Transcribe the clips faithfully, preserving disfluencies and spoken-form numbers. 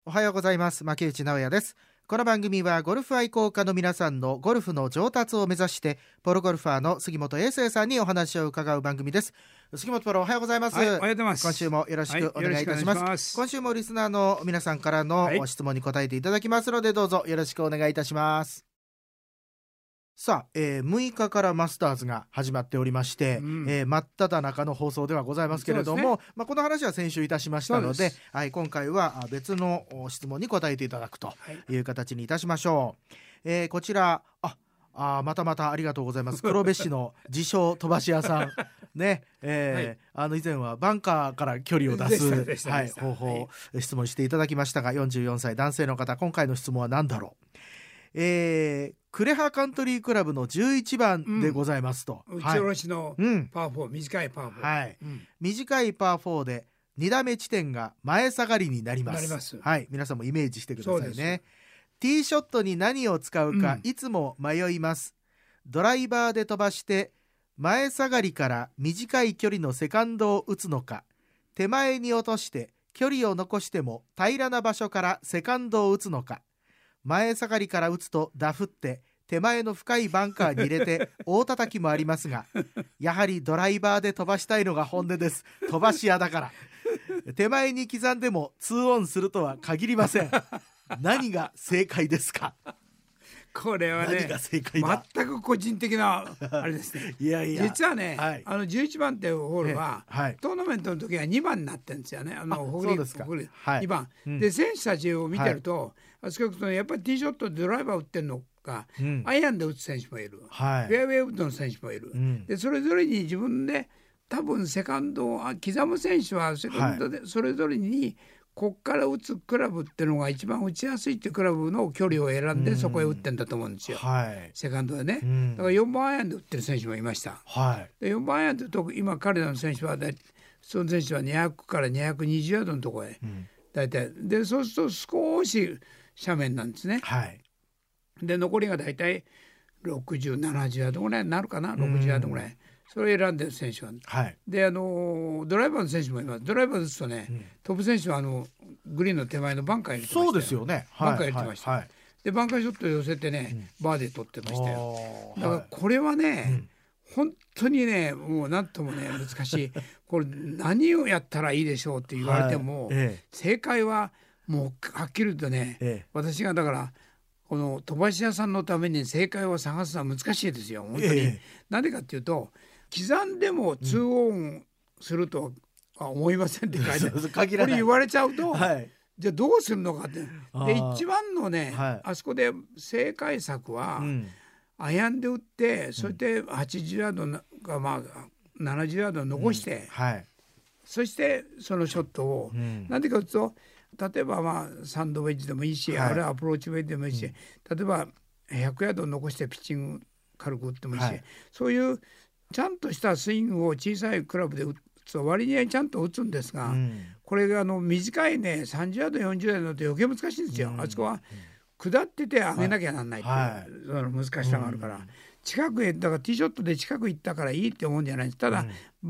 おはようございます。牧内直也です。この番組はゴルフ愛好家の皆さんのゴルフの上達を目指してプロゴルファーの杉本英生さんにお話を伺う番組です。杉本プロ、おはようございます。 はい、おはようございます。 今週もよろしくお願いいたします。はい、ます今週もリスナーの皆さんからの質問に答えていただきますので、どうぞよろしくお願いいたします。さあ、えー、むいかからマスターズが始まっておりまして、うんえー、真っ只中の放送ではございますけれども、ねまあ、この話は先週いたしましたの で, で、はい、今回は別の質問に答えていただくという形にいたしましょう、えー、こちらああまたまたありがとうございます。黒部市の自称飛ばし屋さんねえーはい、あの以前はバンカーから距離を出す、はい、方法を質問していただきましたが、よんじゅうよんさい男性の方、今回の質問は何だろう。えー、クレハカントリークラブのじゅういちばんでございますと、 うん、打ち下ろしのパーフォー、うん、短いパーフォー、 はいうん、短いパーフォーでに打目地点が前下がりになります。なります、はい、皆さんもイメージしてくださいね。ティーショットに何を使うか、うん、いつも迷います。ドライバーで飛ばして前下がりから短い距離のセカンドを打つのか、手前に落として距離を残しても平らな場所からセカンドを打つのか、前下がりから打つとダフって手前の深いバンカーに入れて大叩きもありますが、やはりドライバーで飛ばしたいのが本音です。飛ばし屋だから。手前に刻んでもツーオンするとは限りません。何が正解ですか。 これはね全く個人的なあれですね。いやいや実はね、はい、あのじゅういちばんっていうホールは、はい、トーナメントの時はにばんになってるんですよね。あのホールにばん、うん、で選手たちを見てると、はいあそこ行くとやっぱりティーショットでドライバー打ってるのか、うん、アイアンで打つ選手もいる、はい、フェアウェイウッドの選手もいる、うん、でそれぞれに自分で多分セカンドを刻む選手はセカンドでそれぞれにこっから打つクラブっていうのが一番打ちやすいっていうクラブの距離を選んでそこへ打ってんだと思うんですよ、はい、セカンドでね、うん、だからよんばんアイアンで打ってる選手もいました、はい、でよんばんアイアンで今彼らの選手は普通の選手はにひゃくからにひゃくにじゅうヤードのところへ、うん、大体でそうすると少し斜面なんですね、はい、で残りがだいたいろくじゅう、ななじゅうヤードぐらいになるかな、ろくじゅうヤードぐらい、それを選んでる選手は、はい、であのドライバーの選手もいます。ドライバーですとね、うん、トップ選手はあのグリーンの手前のバンカーに入れてましたよ。そうですよね、はい、バンカー入れてました、はいはい、でバンカーショット寄せてね、うん、バーディー取ってましたよ。だからこれはね、はい、本当にねもう何ともね難しいこれ何をやったらいいでしょうって言われても、はいええ、正解はもうはっきり言うとね、ええ、私がだからこの飛ばし屋さんのために正解を探すのは難しいですよ本当に、え、なぜかっていうと刻んでもツーオンするとは思いませんって書いて、うん、これ言われちゃうと、はい、じゃあどうするのかってで一番のね、はい、あそこで正解策は、うん、アイアンで打ってそしてはちじゅうヤードがまあななじゅうヤード残して、うんはい、そしてそのショットを、うん、なんでかというと例えばまあサンドウェッジでもいいし、はい、あるいはアプローチウェッジでもいいし、うん、例えばひゃくヤード残してピッチング軽く打ってもいいし、はい、そういうちゃんとしたスイングを小さいクラブで打つと割にちゃんと打つんですが、うん、これがあの短いねさんじゅうヤードよんじゅうヤードって余計難しいんですよ、うん、あそこは下ってて上げなきゃなんないっていう、はい、その難しさがあるから、うん、近くへだからティーショットで近く行ったからいいって思うんじゃないです。ただ、うん、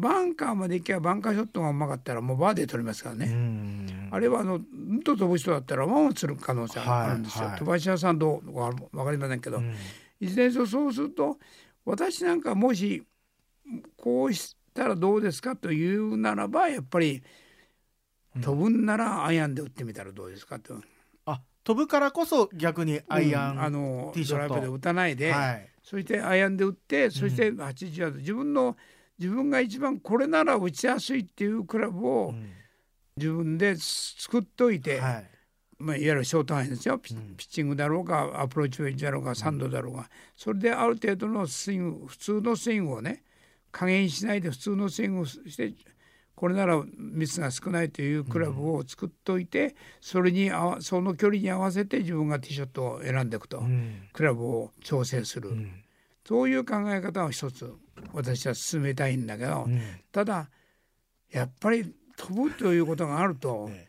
バンカーまで行けばバンカーショットがうまかったらもうバーディー取りますからね、うん、あれはあのうんと飛ぶ人だったらワンをする可能性があるんですよ、はいはい、飛ばし屋さんどうか分かりませんけど、うん、いずれにせよそうすると私なんかもしこうしたらどうですかというならばやっぱり飛ぶんならアイアンで打ってみたらどうですかと、うん、あ飛ぶからこそ逆にアイアン、うん、あのティーショットドライブで打たないで、はい、そしてアイアンで打ってそしてはちじゅうヤード、うん、自分の自分が一番これなら打ちやすいっていうクラブを自分で作っといて、うんはいまあ、いわゆるショートアイアンですよ、ピッチングだろうがアプローチウェッジだろうがサンドだろうが、うん、それである程度のスイング普通のスイングをね加減しないで普通のスイングをしてこれならミスが少ないというクラブを作っといて、それにあその距離に合わせて自分がティーショットを選んでいくと、うん、クラブを調整する、うん、そういう考え方を一つ私は進めたいんだけど、うん、ただやっぱり飛ぶということがあると、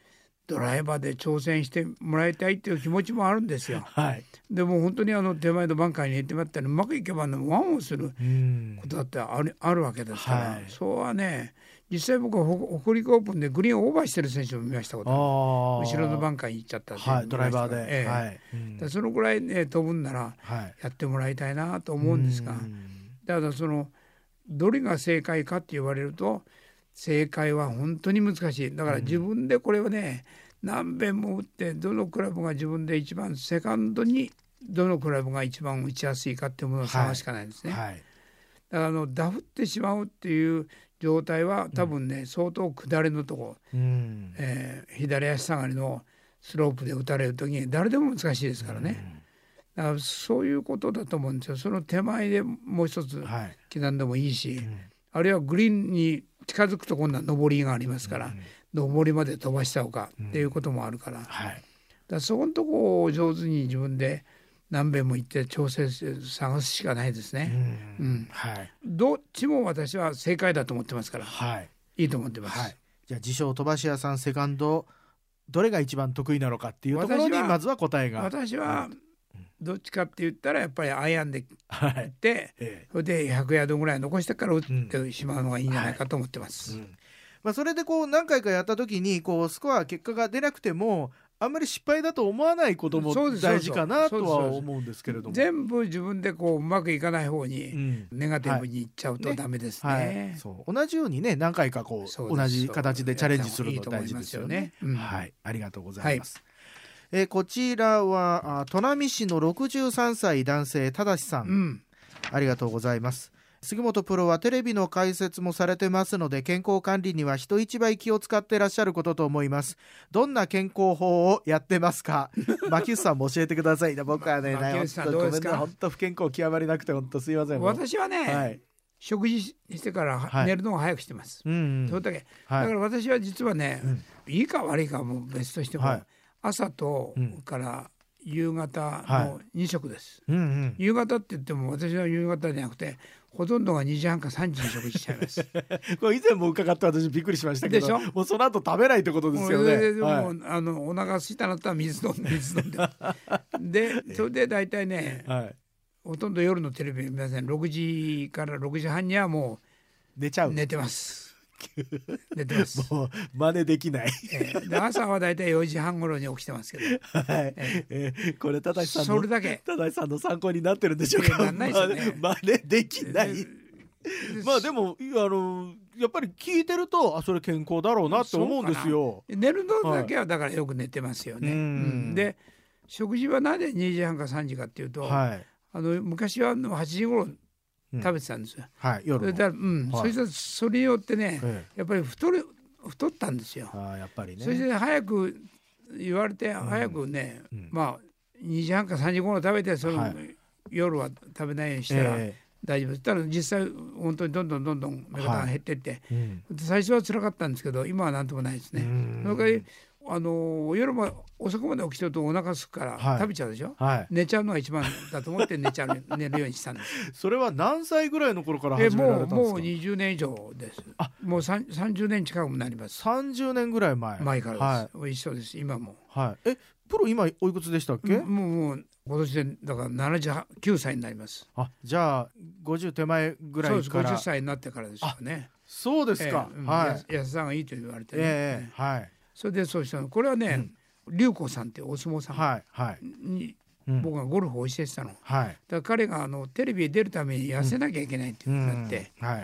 ドライバーで挑戦してもらいたいっていう気持ちもあるんですよ、 はい、 でも本当にあの手前のバンカーに入れてもらったらうまくいけばワンをすることだってある、あるわけですから、はい、そうはね実際僕は北陸オープンでグリーンをオーバーしてる選手を見ましたこと後ろのバンカーに行っちゃったはい、ドライバーで、 ええはいうん、そのぐらい、ね、飛ぶんならやってもらいたいなと思うんですが、はい、ただそのどれが正解かって言われると正解は本当に難しい。だから自分でこれをね、うん、何遍も打ってどのクラブが自分で一番セカンドにどのクラブが一番打ちやすいかっていうものを探しかないんですね、はいはい、だからあのダフってしまうっていう状態は多分ね、うん、相当下りのとこ、うんえー、左足下がりのスロープで打たれるときに誰でも難しいですからね、うん、だからそういうことだと思うんですよ。その手前でもう一つ刻んでもいいし、はいうん、あるいはグリーンに近づくと今度は上りがありますから、うん、上りまで飛ばしちゃうかっていうこともあるから、うんはい、だからそこのとこを上手に自分で何遍も行って調整して探すしかないですね、うんうんはい、どっちも私は正解だと思ってますから、はい、いいと思ってます、はい、 じゃあ自称飛ばし屋さんセカンドどれが一番得意なのかっていうところにまずは答えが私はどっちかって言ったらやっぱりアイアンで行って、はいええ、それでひゃくヤードぐらい残してから打ってしまうのがいいんじゃないかと思ってます、うんはいうんまあ、それでこう何回かやった時にこうスコア結果が出なくてもあんまり失敗だと思わないことも大事かなとは思うんですけれども、 全部自分でこううまくいかない方にネガティブにいっちゃうとダメですね、はいねはい、 そう同じようにね何回かこう同じ形でチャレンジするの大事ですよね、うん、はいありがとうございます、はいえー、こちらは砺波市のろくじゅうさんさい男性ただしさん、うん、ありがとうございます。杉本プロはテレビの解説もされてますので健康管理には人一倍気を使っていらっしゃることと思います。どんな健康法をやってますか牧内さんも教えてください。僕はね牧内さんどうですか。 本当不健康極まりなくて本当すいません。 私はね、はい、食事してから寝るのを早くしてます、はいうんうん、それだけ、はい、だから私は実はね、うん、いいか悪いかはもう別としても、はい、朝とから夕方のに食です、はいうんうん、夕方って言っても私は夕方じゃなくてほとんどがにじはんかさんじに食事しちゃいますこれ以前も伺って私びっくりしましたけど、もうその後食べないってことですよね。 でも、はい、あのお腹空いたなったら水飲んで水飲んででそれで大体ね、はい、ほとんど夜のテレビ見ません。ろくじからろくじはんにはもう寝ちゃう寝てます寝てますもう真似できない、 えー、で朝はだいたいよじはん頃に起きてますけど、はいえーえー、これ正さんのそれだけ正さんの参考になってるんでしょうか。 なんないですよね、 真似できないまあでもあのやっぱり聞いてるとあそれ健康だろうなって思うんですよ。 寝るのだけはだからよく寝てますよね、はいうん、で食事はなぜにじはんかさんじかっていうと、はい、あの昔ははちじ頃食べてたんですよ、うんはい、夜もそれだ、うんはい、そしたらそれによってね、ええ、やっぱり太る太ったんですよ。 あやっぱりね。 そして早く言われて早くね、うん、まあにじはんかさんじ頃食べてその、はい、夜は食べないようにしたら大丈夫です。ただ実際本当にどんどんどんどん目方が減っていって、はいうん、最初は辛かったんですけど今はなんともないですね。それからあの夜も遅くまで起きてるとお腹すくから食べちゃうでしょ、はい、寝ちゃうのが一番だと思って寝ちゃう寝るようにしたんですそれは何歳ぐらいの頃から始められたんですか。 もう、もうにじゅうねん以上です。あもうさんじゅうねん近くもなります。 さんじゅうねんぐらい前前からです、はい、一緒です今も、 はい、えプロ今おいくつでしたっけ。 もうもう今年でだからななじゅうきゅうさいになります。 あじゃあごじゅう手前ぐらいから。そうですごじゅっさいになってからですよね。 そうですか、 えーはい、安さんがいいと言われて、ねえー、はいそれでそうしたの。これはね、うん、龍子さんってお相撲さんに、はいはいうん、僕がゴルフを教えてたの、はい、だから彼があのテレビへ出るために痩せなきゃいけないってなって、うんうんはい、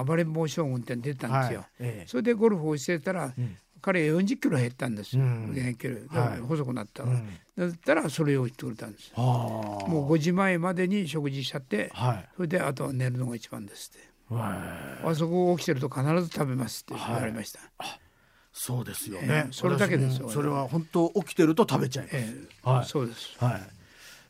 暴れん坊将軍って出たんですよ、はいええ、それでゴルフを教えたら、うん、彼よんじゅっキロ減ったんですよ、うん、現役よりだから細くなったから、はい、だったらそれを言ってくれたんです、うん、もうごじまえまでに食事しちゃって、はい、それであとは寝るのが一番ですって、はい、あそこ起きてると必ず食べますって言われました、はいそうですよね、 えー、それだけですよ。 それは本当起きてると食べちゃいます、えーはい、そうです、 はい、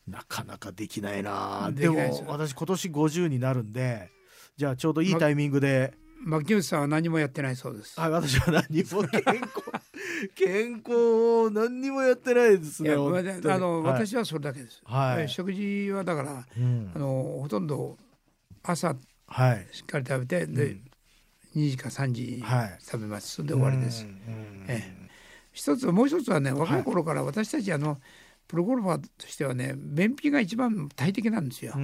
なかなかできないな。でも私今年ごじゅうになるんでじゃあちょうどいいタイミングで、 ま、牧内さんは何もやってないそうです。 はい私は何も健康健康何にもやってないですね。いやあの、はい、私はそれだけです、はい、食事はだから、うん、あのほとんど朝、はい、しっかり食べてで、うんにじかさんじに食べます、はい、で終わりです、ええ、 一つもう一つはね、若い頃から私たちあのプロゴルファーとしてはね、便秘が一番大敵なんですよ、うん、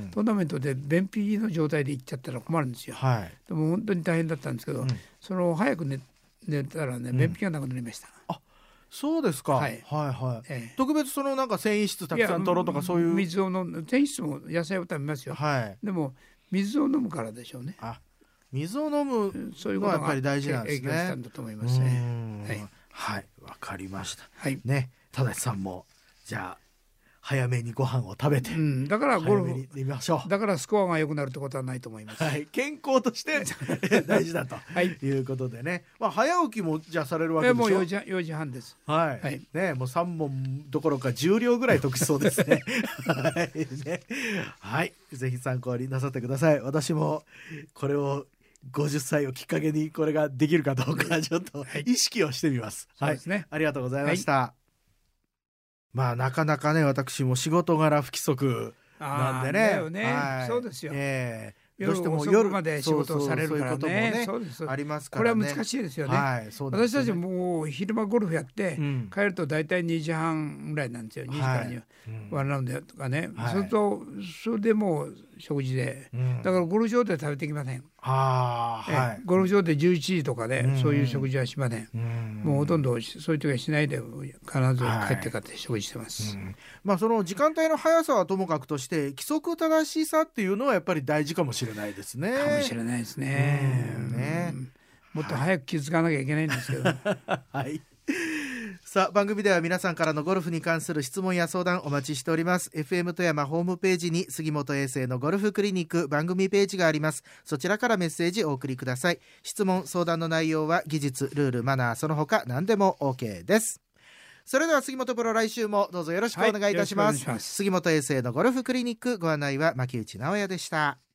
トーナメントで便秘の状態で行っちゃったら困るんですよ、はい、でも本当に大変だったんですけど、うん、その早く 寝, 寝たらね便秘がなくなりました、 うん、あ、そうですか、はい、はいはい、ええ、特別そのなんか繊維質たくさん取ろうとかそういう水を飲む、繊維質も野菜を食べますよ、はい、でも水を飲むからでしょうね。 あ、水を飲むのはやっぱり大事なんですね。 影響したんだと思いますね。 はい、はい、わかりました、はいね、正さんもじゃあ早めにご飯を食べて、うん、 だからゴルフ早めに寝ましょう。 だからスコアが良くなるってことはないと思います、 はい、健康として大事だということでね、まあ、早起きもじゃあされるわけでしょ。 もうよじ、よじはんです、 はいはい、ね、もうさんぼんどころかじゅう両ぐらい得しそうですねはいね、はい、ぜひ参考になさってください。私もこれをごじゅっさいをきっかけにこれができるかどうかちょっと意識をしてみます、はい、そうですね、ありがとうございました、はい。まあなかなかね、私も仕事柄不規則なんでね。 だよね、はい、そうですよ、えーどうしても夜まで仕事をされるからね、 そうです、ありますからね。 これは難しいですよね、はい、そうですね。私たちもう昼間ゴルフやって、うん、帰ると大体にじはんぐらいなんですよ、にじからにワンラウンドとかね、はい、それとそれでもう食事で、うん、だからゴルフ場で食べてきません。あ、はい、ゴルフ場でじゅういちじとかで、うん、そういう食事はしません、うん、もうほとんどそういう時はしないで必ず帰ってから食事してます、はい、うん、 まあ、その時間帯の速さはともかくとして規則正しさっていうのはやっぱり大事かもしれないですね。 かもしれないですね、うんね、もっと早く気づかなきゃいけないんですけど、 はい、さあ番組では皆さんからのゴルフに関する質問や相談お待ちしております。 エフエム 富山ホームページに杉本英生のゴルフクリニック番組ページがあります。そちらからメッセージお送りください。質問相談の内容は技術、ルール、マナーその他何でも OK です。それでは杉本プロ、来週もどうぞよろしくお願いいたします、はい、杉本英生のゴルフクリニック、ご案内は牧内直哉でした。